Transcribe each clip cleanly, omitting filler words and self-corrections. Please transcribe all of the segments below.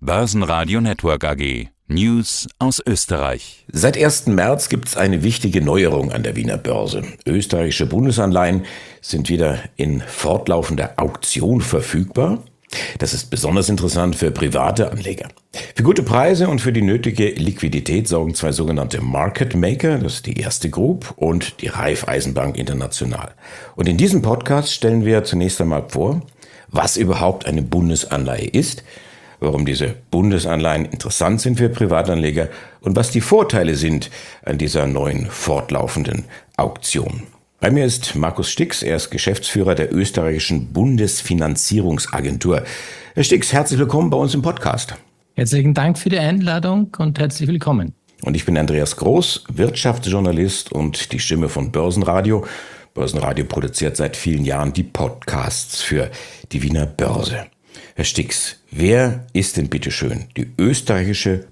Börsenradio Network AG. News aus Österreich. Seit 1. März gibt es eine wichtige Neuerung an der Wiener Börse. Österreichische Bundesanleihen sind wieder in fortlaufender Auktion verfügbar. Das ist besonders interessant für private Anleger. Für gute Preise und für die nötige Liquidität sorgen zwei sogenannte Market Maker, das ist die Erste Group und die Raiffeisenbank International. Und in diesem Podcast stellen wir zunächst einmal vor, was überhaupt eine Bundesanleihe ist, warum diese Bundesanleihen interessant sind für Privatanleger und was die Vorteile sind an dieser neuen fortlaufenden Auktion. Bei mir ist Markus Stix, er ist Geschäftsführer der österreichischen Bundesfinanzierungsagentur. Herr Stix, herzlich willkommen bei uns im Podcast. Herzlichen Dank für die Einladung und herzlich willkommen. Und ich bin Andreas Groß, Wirtschaftsjournalist und die Stimme von Börsenradio. Börsenradio produziert seit vielen Jahren die Podcasts für die Wiener Börse. Herr Stix, wer ist denn bitteschön die österreichische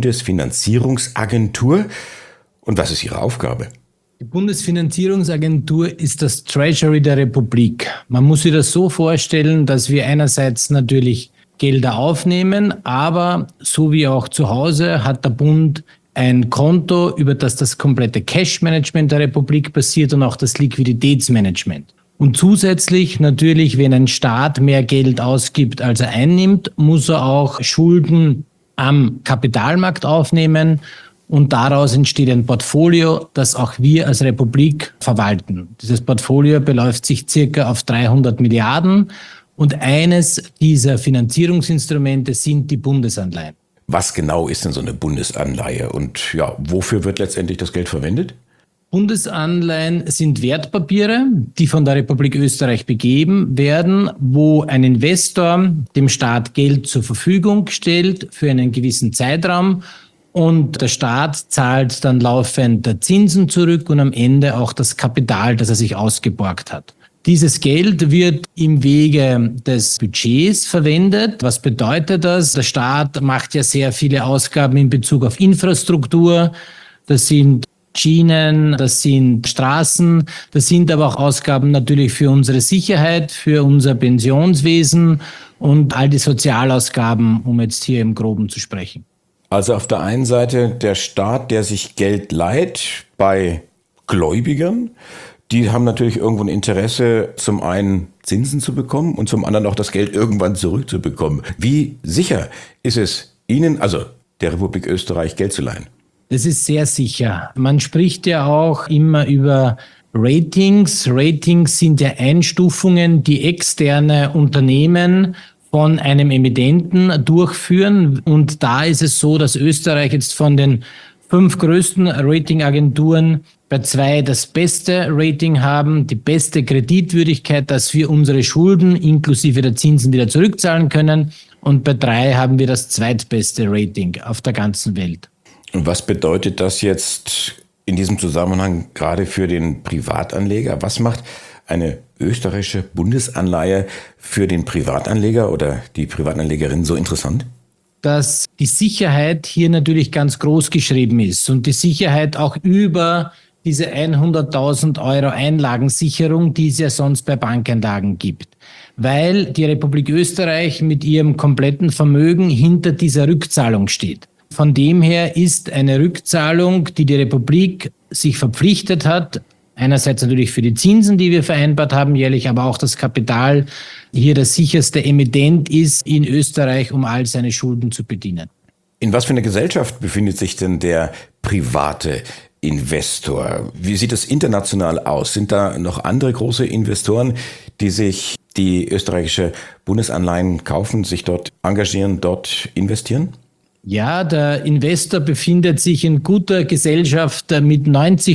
Bundesfinanzierungsagentur und was ist Ihre Aufgabe? Die Bundesfinanzierungsagentur ist das Treasury der Republik. Man muss sich das so vorstellen, dass wir einerseits natürlich Gelder aufnehmen, aber so wie auch zu Hause hat der Bund ein Konto, über das komplette Cash-Management der Republik passiert und auch das Liquiditätsmanagement. Und zusätzlich natürlich, wenn ein Staat mehr Geld ausgibt, als er einnimmt, muss er auch Schulden am Kapitalmarkt aufnehmen. Und daraus entsteht ein Portfolio, das auch wir als Republik verwalten. Dieses Portfolio beläuft sich circa auf 300 Milliarden. Und eines dieser Finanzierungsinstrumente sind die Bundesanleihen. Was genau ist denn so eine Bundesanleihe und wofür wird letztendlich das Geld verwendet? Bundesanleihen sind Wertpapiere, die von der Republik Österreich begeben werden, wo ein Investor dem Staat Geld zur Verfügung stellt für einen gewissen Zeitraum und der Staat zahlt dann laufend Zinsen zurück und am Ende auch das Kapital, das er sich ausgeborgt hat. Dieses Geld wird im Wege des Budgets verwendet. Was bedeutet das? Der Staat macht ja sehr viele Ausgaben in Bezug auf Infrastruktur. Das sind Schienen, das sind Straßen, das sind aber auch Ausgaben natürlich für unsere Sicherheit, für unser Pensionswesen und all die Sozialausgaben, um jetzt hier im Groben zu sprechen. Also auf der einen Seite der Staat, der sich Geld leiht bei Gläubigern, die haben natürlich irgendwo ein Interesse, zum einen Zinsen zu bekommen und zum anderen auch das Geld irgendwann zurückzubekommen. Wie sicher ist es Ihnen, also der Republik Österreich, Geld zu leihen? Das ist sehr sicher. Man spricht ja auch immer über Ratings. Ratings sind ja Einstufungen, die externe Unternehmen von einem Emittenten durchführen. Und da ist es so, dass Österreich jetzt von den 5 größten Ratingagenturen bei 2 das beste Rating haben, die beste Kreditwürdigkeit, dass wir unsere Schulden inklusive der Zinsen wieder zurückzahlen können. Und bei 3 haben wir das zweitbeste Rating auf der ganzen Welt. Und was bedeutet das jetzt in diesem Zusammenhang gerade für den Privatanleger? Was macht eine österreichische Bundesanleihe für den Privatanleger oder die Privatanlegerin so interessant? Dass die Sicherheit hier natürlich ganz groß geschrieben ist und die Sicherheit auch über diese 100.000 Euro Einlagensicherung, die es ja sonst bei Bankeinlagen gibt. Weil die Republik Österreich mit ihrem kompletten Vermögen hinter dieser Rückzahlung steht. Von dem her ist eine Rückzahlung, die die Republik sich verpflichtet hat, einerseits natürlich für die Zinsen, die wir vereinbart haben jährlich, aber auch das Kapital hier der sicherste Emittent ist in Österreich, um all seine Schulden zu bedienen. In was für einer Gesellschaft befindet sich denn der private Investor? Wie sieht es international aus? Sind da noch andere große Investoren, die sich die österreichische Bundesanleihen kaufen, sich dort engagieren, dort investieren? Ja, der Investor befindet sich in guter Gesellschaft mit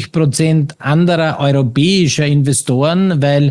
90% anderer europäischer Investoren, weil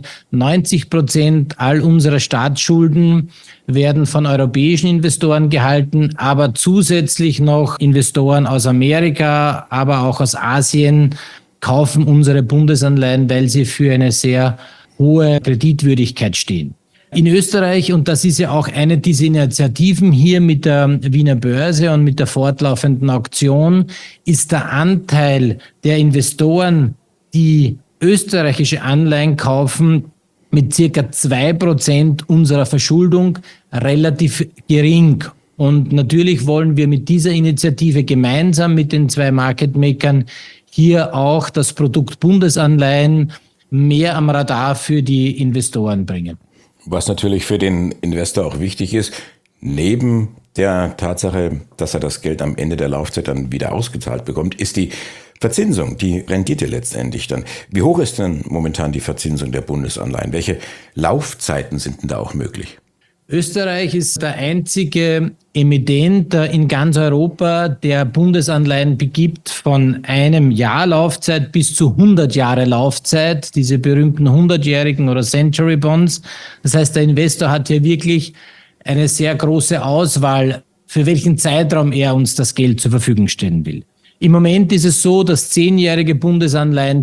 90% all unserer Staatsschulden werden von europäischen Investoren gehalten, aber zusätzlich noch Investoren aus Amerika, aber auch aus Asien kaufen unsere Bundesanleihen, weil sie für eine sehr hohe Kreditwürdigkeit stehen. In Österreich, und das ist ja auch eine dieser Initiativen hier mit der Wiener Börse und mit der fortlaufenden Auktion, ist der Anteil der Investoren, die österreichische Anleihen kaufen, mit circa 2% unserer Verschuldung relativ gering. Und natürlich wollen wir mit dieser Initiative gemeinsam mit den 2 Market Makern hier auch das Produkt Bundesanleihen mehr am Radar für die Investoren bringen. Was natürlich für den Investor auch wichtig ist, neben der Tatsache, dass er das Geld am Ende der Laufzeit dann wieder ausgezahlt bekommt, ist die Verzinsung, die Rendite letztendlich dann. Wie hoch ist denn momentan die Verzinsung der Bundesanleihen? Welche Laufzeiten sind denn da auch möglich? Österreich ist der einzige Emittent in ganz Europa, der Bundesanleihen begibt von 1 Jahr Laufzeit bis zu 100 Jahre Laufzeit, diese berühmten 100-jährigen oder Century Bonds. Das heißt, der Investor hat hier wirklich eine sehr große Auswahl, für welchen Zeitraum er uns das Geld zur Verfügung stellen will. Im Moment ist es so, dass 10-jährige Bundesanleihen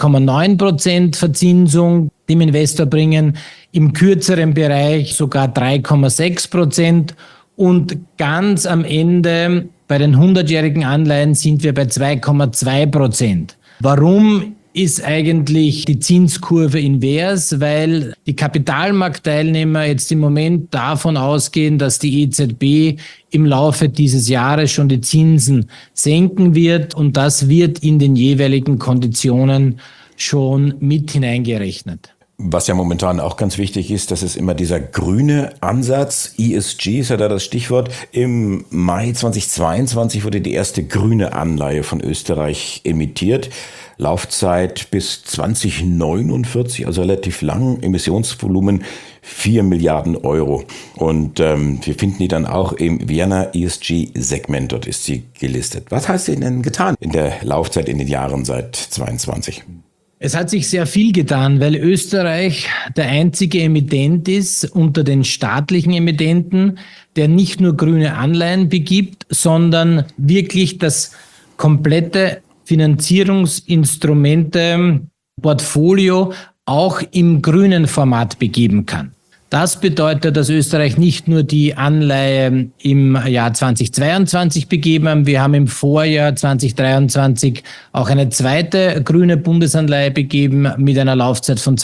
2,9% Verzinsung dem Investor bringen, im kürzeren Bereich sogar 3,6% und ganz am Ende bei den 100-jährigen Anleihen sind wir bei 2,2%. Warum ist eigentlich die Zinskurve invers? Weil die Kapitalmarktteilnehmer jetzt im Moment davon ausgehen, dass die EZB im Laufe dieses Jahres schon die Zinsen senken wird und das wird in den jeweiligen Konditionen schon mit hineingerechnet. Was ja momentan auch ganz wichtig ist, das ist immer dieser grüne Ansatz. ESG ist ja da das Stichwort. Im Mai 2022 wurde die erste grüne Anleihe von Österreich emittiert. Laufzeit bis 2049, also relativ lang. Emissionsvolumen 4 Milliarden Euro. Und wir finden die dann auch im Vienna ESG-Segment. Dort ist sie gelistet. Was hat sie denn getan in der Laufzeit in den Jahren seit 22? Es hat sich sehr viel getan, weil Österreich der einzige Emittent ist unter den staatlichen Emittenten, der nicht nur grüne Anleihen begibt, sondern wirklich das komplette Finanzierungsinstrumente-Portfolio auch im grünen Format begeben kann. Das bedeutet, dass Österreich nicht nur die Anleihe im Jahr 2022 begeben haben, wir haben im Vorjahr 2023 auch eine zweite grüne Bundesanleihe begeben mit einer Laufzeit von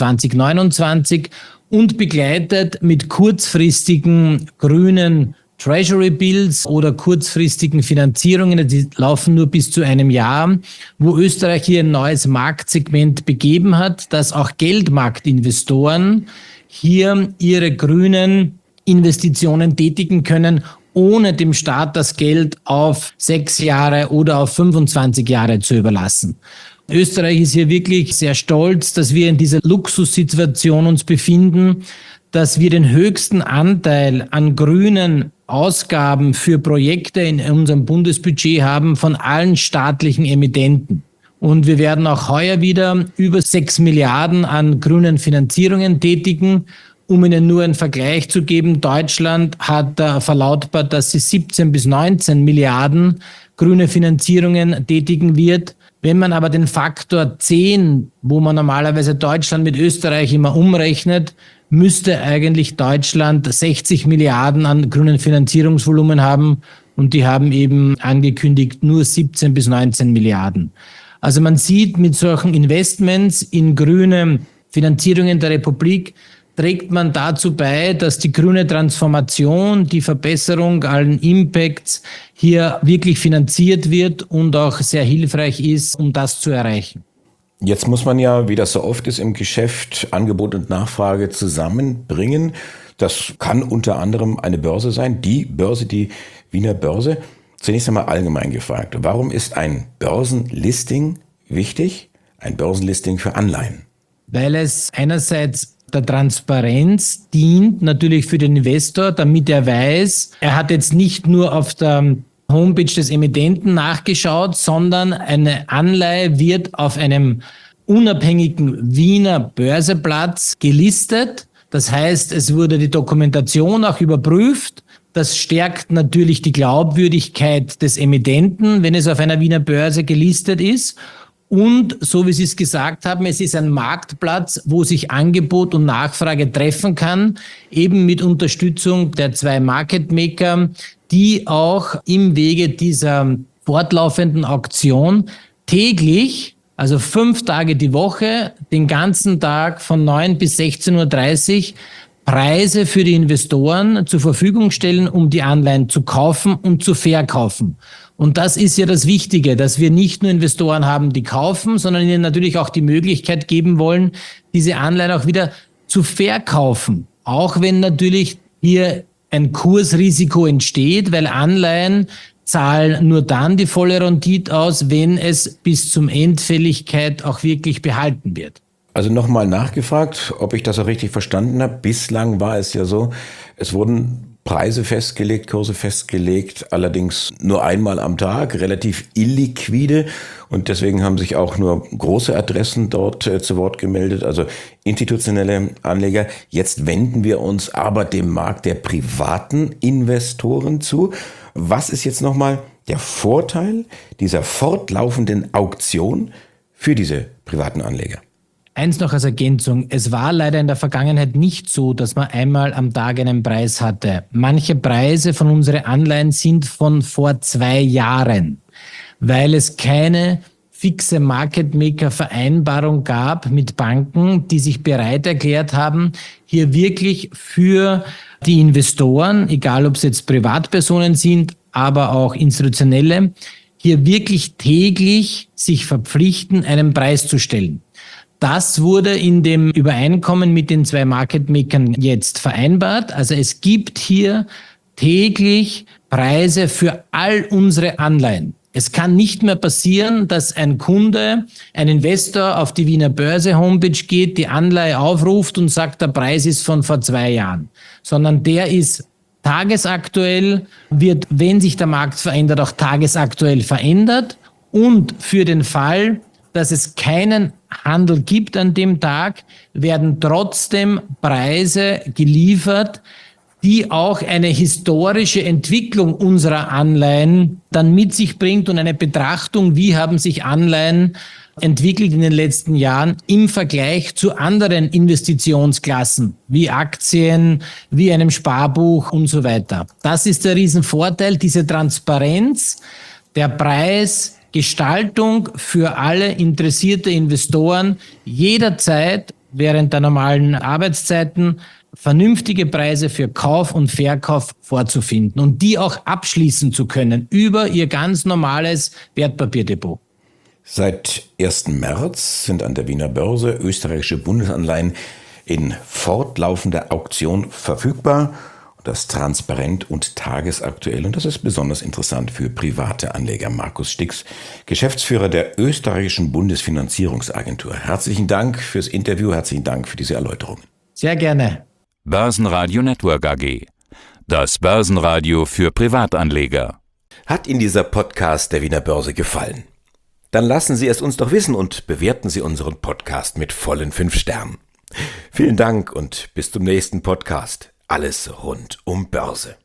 2029 und begleitet mit kurzfristigen grünen Treasury Bills oder kurzfristigen Finanzierungen, die laufen nur bis zu 1 Jahr, wo Österreich hier ein neues Marktsegment begeben hat, dass auch Geldmarktinvestoren hier ihre grünen Investitionen tätigen können, ohne dem Staat das Geld auf 6 Jahre oder auf 25 Jahre zu überlassen. Österreich ist hier wirklich sehr stolz, dass wir in dieser Luxussituation uns befinden, dass wir den höchsten Anteil an grünen Ausgaben für Projekte in unserem Bundesbudget haben von allen staatlichen Emittenten. Und wir werden auch heuer wieder über 6 Milliarden an grünen Finanzierungen tätigen. Um Ihnen nur einen Vergleich zu geben, Deutschland hat verlautbart, dass sie 17 bis 19 Milliarden grüne Finanzierungen tätigen wird. Wenn man aber den Faktor 10, wo man normalerweise Deutschland mit Österreich immer umrechnet, müsste eigentlich Deutschland 60 Milliarden an grünen Finanzierungsvolumen haben. Und die haben eben angekündigt nur 17 bis 19 Milliarden. Also man sieht, mit solchen Investments in grüne Finanzierungen der Republik trägt man dazu bei, dass die grüne Transformation, die Verbesserung allen Impacts hier wirklich finanziert wird und auch sehr hilfreich ist, um das zu erreichen. Jetzt muss man ja, wie das so oft ist im Geschäft, Angebot und Nachfrage zusammenbringen. Das kann unter anderem eine Börse sein, die Börse, die Wiener Börse. Zunächst einmal allgemein gefragt, warum ist ein Börsenlisting wichtig? Ein Börsenlisting für Anleihen? Weil es einerseits der Transparenz dient, natürlich für den Investor, damit er weiß, er hat jetzt nicht nur auf der Homepage des Emittenten nachgeschaut, sondern eine Anleihe wird auf einem unabhängigen Wiener Börseplatz gelistet. Das heißt, es wurde die Dokumentation auch überprüft. Das stärkt natürlich die Glaubwürdigkeit des Emittenten, wenn es auf einer Wiener Börse gelistet ist. Und so wie Sie es gesagt haben, es ist ein Marktplatz, wo sich Angebot und Nachfrage treffen kann, eben mit Unterstützung der 2 Market Maker, die auch im Wege dieser fortlaufenden Auktion täglich, also 5 Tage die Woche, den ganzen Tag von 9 bis 16:30 Uhr Preise für die Investoren zur Verfügung stellen, um die Anleihen zu kaufen und zu verkaufen. Und das ist ja das Wichtige, dass wir nicht nur Investoren haben, die kaufen, sondern ihnen natürlich auch die Möglichkeit geben wollen, diese Anleihen auch wieder zu verkaufen. Auch wenn natürlich hier ein Kursrisiko entsteht, weil Anleihen zahlen nur dann die volle Rendite aus, wenn es bis zum Endfälligkeit auch wirklich behalten wird. Also nochmal nachgefragt, ob ich das auch richtig verstanden habe. Bislang war es ja so, es wurden Preise festgelegt, Kurse festgelegt, allerdings nur einmal am Tag, relativ illiquide. Und deswegen haben sich auch nur große Adressen dort zu Wort gemeldet, also institutionelle Anleger. Jetzt wenden wir uns aber dem Markt der privaten Investoren zu. Was ist jetzt nochmal der Vorteil dieser fortlaufenden Auktion für diese privaten Anleger? Eins noch als Ergänzung. Es war leider in der Vergangenheit nicht so, dass man einmal am Tag einen Preis hatte. Manche Preise von unseren Anleihen sind von vor 2 Jahren, weil es keine fixe Market Maker Vereinbarung gab mit Banken, die sich bereit erklärt haben, hier wirklich für die Investoren, egal ob es jetzt Privatpersonen sind, aber auch institutionelle, hier wirklich täglich sich verpflichten, einen Preis zu stellen. Das wurde in dem Übereinkommen mit den 2 Market Makern jetzt vereinbart. Also es gibt hier täglich Preise für all unsere Anleihen. Es kann nicht mehr passieren, dass ein Kunde, ein Investor auf die Wiener Börse Homepage geht, die Anleihe aufruft und sagt, der Preis ist von vor 2 Jahren, sondern der ist tagesaktuell, wird, wenn sich der Markt verändert, auch tagesaktuell verändert. Und für den Fall, dass es keinen Handel gibt an dem Tag, werden trotzdem Preise geliefert, die auch eine historische Entwicklung unserer Anleihen dann mit sich bringt und eine Betrachtung, wie haben sich Anleihen entwickelt in den letzten Jahren im Vergleich zu anderen Investitionsklassen, wie Aktien, wie einem Sparbuch und so weiter. Das ist der Riesenvorteil, diese Transparenz, der Preisgestaltung für alle interessierte Investoren jederzeit während der normalen Arbeitszeiten vernünftige Preise für Kauf und Verkauf vorzufinden und die auch abschließen zu können über ihr ganz normales Wertpapierdepot. Seit 1. März sind an der Wiener Börse österreichische Bundesanleihen in fortlaufender Auktion verfügbar. Das transparent und tagesaktuell. Und das ist besonders interessant für private Anleger. Markus Stix, Geschäftsführer der österreichischen Bundesfinanzierungsagentur. Herzlichen Dank fürs Interview, herzlichen Dank für diese Erläuterung. Sehr gerne. Börsenradio Network AG. Das Börsenradio für Privatanleger. Hat Ihnen dieser Podcast der Wiener Börse gefallen? Dann lassen Sie es uns doch wissen und bewerten Sie unseren Podcast mit vollen 5 Sternen. Vielen Dank und bis zum nächsten Podcast. Alles rund um Börse.